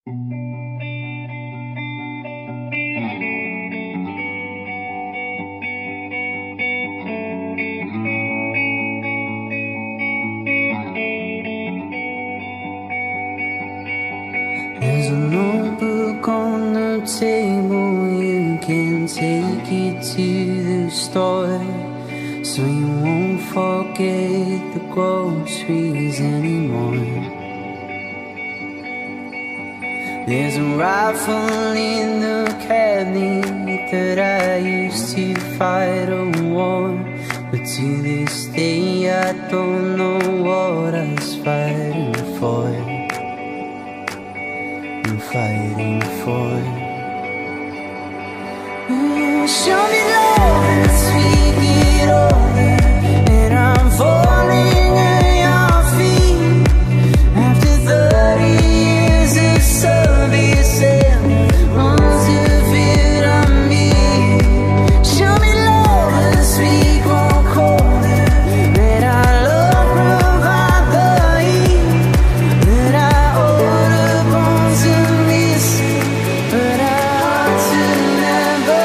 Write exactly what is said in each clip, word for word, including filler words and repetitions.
There's a notebook on the table, you can take it to the store, so you won't forget the groceries anymore. There's a rifle in the cabinet that I used to fight a war, but to this day I don't know what I was fighting for. I'm fighting for. Ooh, show me love and speak it over, and I'm falling at your feet. After thirty years of service and months of it on me, show me love and speak more colder, that I love provide the heat, that I owe the bones of miss, but I ought to never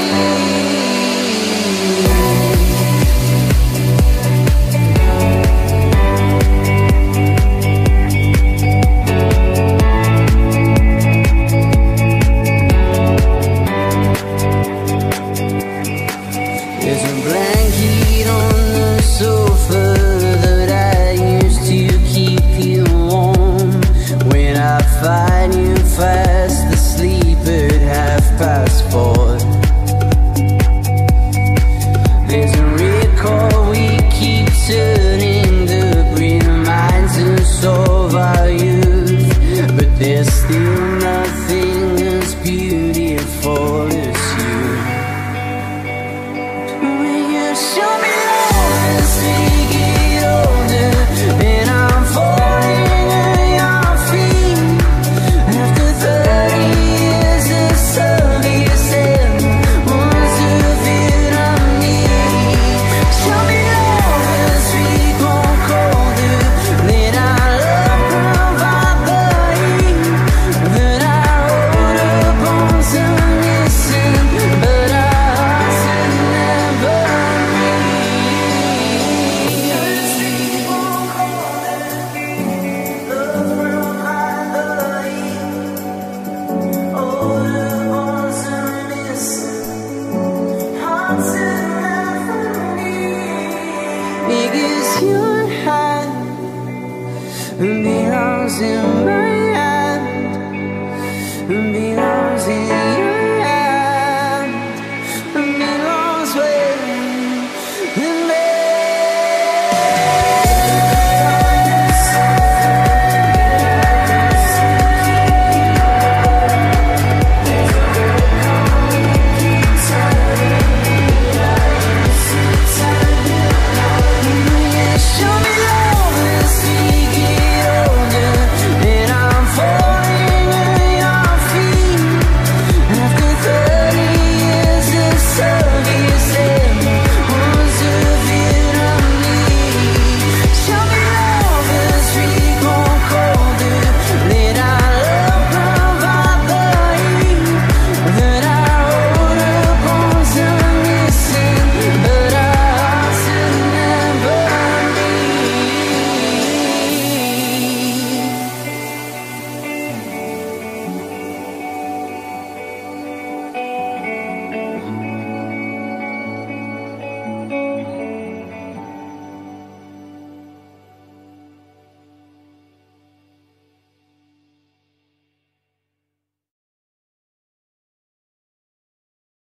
There's a blanket on the sofa that I used to keep you warm. When I find you fast asleep at half past four. There's a record we keep turning that reminds us of our youth, but there's still nothing as beautiful